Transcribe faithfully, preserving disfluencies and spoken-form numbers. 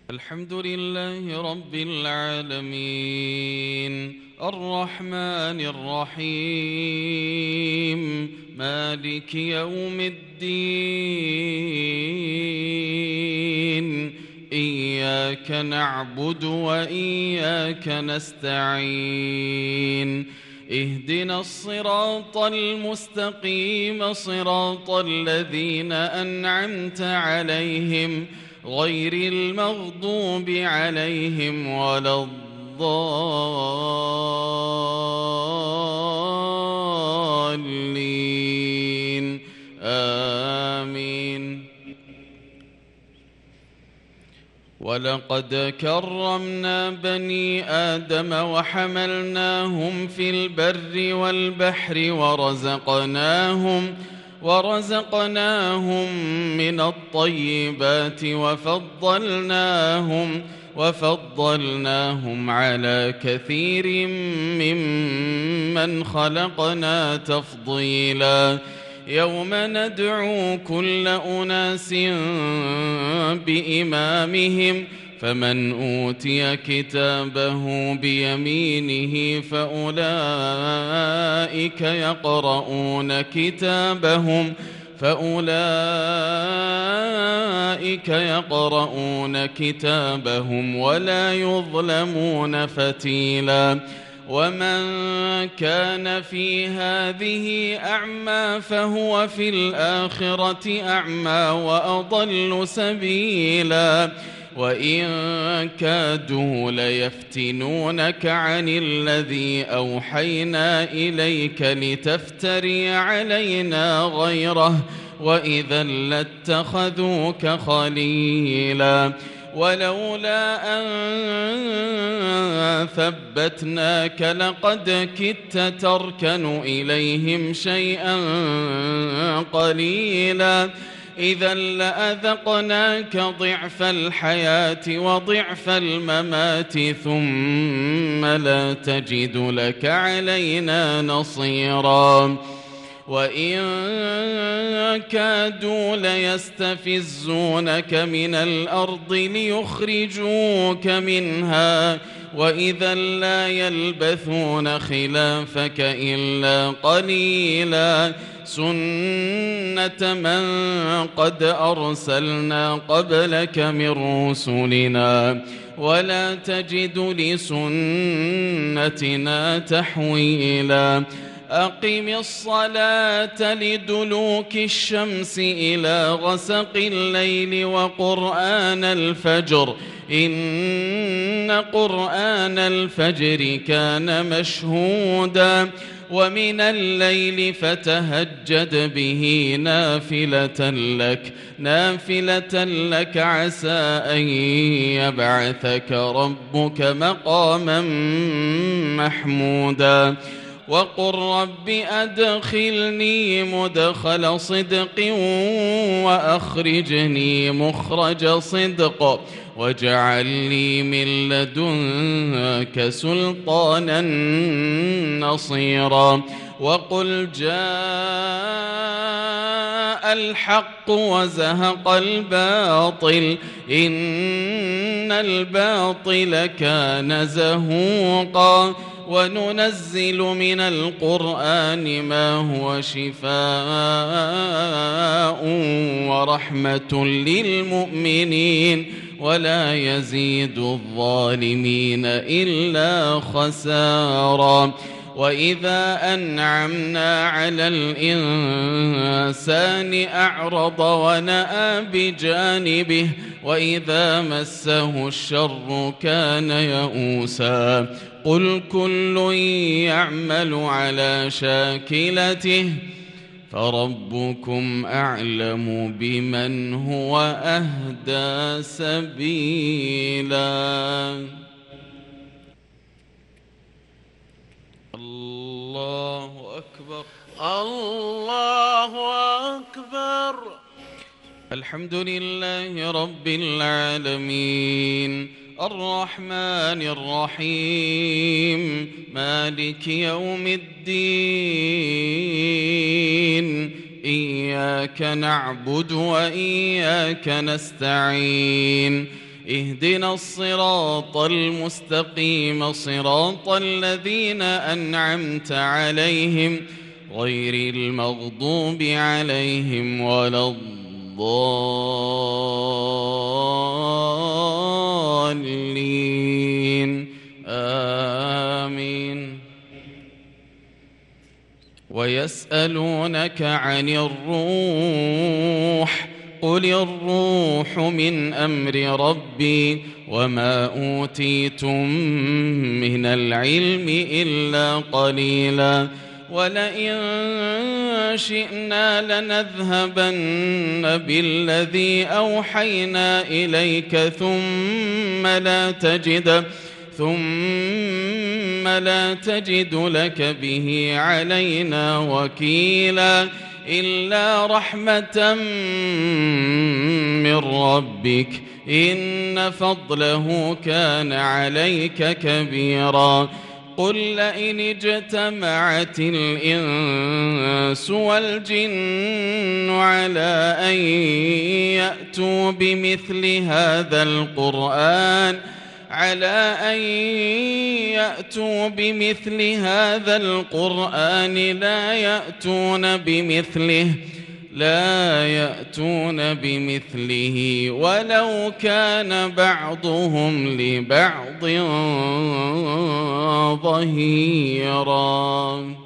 الحمد لله رب العالمين الرحمن الرحيم مالك يوم الدين إياك نعبد وإياك نستعين اهدنا الصراط المستقيم صراط الذين أنعمت عليهم غير المغضوب عليهم ولا الضالين آمين. ولقد كرمنا بني آدم وحملناهم في البر والبحر ورزقناهم ورزقناهم من الطيبات وفضلناهم وفضلناهم على كثير ممن خلقنا تفضيلا. يوم ندعو كل أناس بإمامهم فمن أوتي كتابه بيمينه فأولئك يقرؤون كتابهم فأولئك يقرؤون كتابهم ولا يظلمون فتيلا. ومن كان في هذه أعمى فهو في الآخرة أعمى وأضل سبيلا. وإن كادوا ليفتنونك عن الذي أوحينا إليك لتفتري علينا غيره وإذا لاتخذوك خليلا. ولولا أن ثبتناك لقد كدت تركن إليهم شيئا قليلا. إذا لأذقناك ضعف الحياة وضعف الممات ثم لا تجد لك علينا نصيرا. وإن كادوا ليستفزونك من الأرض ليخرجوك منها وإذا لا يلبثون خلافك إلا قليلا. سنة من قد أرسلنا قبلك من رسلنا ولا تجد لسنتنا تحويلا. أقم الصلاة لدلوك الشمس إلى غسق الليل وقرآن الفجر إن قرآن الفجر كان مشهودا. ومن الليل فتهجد به نافلة لك نافلة لك عسى أن يبعثك ربك مقاما محمودا. وقل رب أدخلني مدخل صدق وأخرجني مخرج صدق واجعل لي من لدنك سلطانا نصيرا. وقل جاء الحق وزهق الباطل إن الباطل كان زهوقا. وننزل من القرآن ما هو شفاء ورحمة للمؤمنين ولا يزيد الظالمين إلا خسارا. وإذا أنعمنا على الإنسان أعرض ونأى بجانبه وإذا مسه الشر كان يئوسا. قل كل يعمل على شاكلته فربكم أعلم بمن هو أهدى سبيلا. الله أكبر الله أكبر. الحمد لله رب العالمين الرحمن الرحيم مالك يوم الدين إياك نعبد وإياك نستعين اهدنا الصراط المستقيم صراط الذين أنعمت عليهم غير المغضوب عليهم ولا الضالين آمين. ويسألونك عن الروح قل الروح من أمر ربي وما أوتيتم من العلم إلا قليلا ولئن شئنا لنذهبن بالذي أوحينا إليك ثم لا تجد ثم لا تجد لك به علينا وكيلا إلا رحمة من ربك إن فضله كان عليك كبيرا. قل لئن اجتمعت الإنس والجن على أن يأتوا بمثل هذا القرآن على أن يأتوا بمثل هذا القرآن لا يأتون بمثله لا يأتون بمثله ولو كان بعضهم لبعض ظهيرا.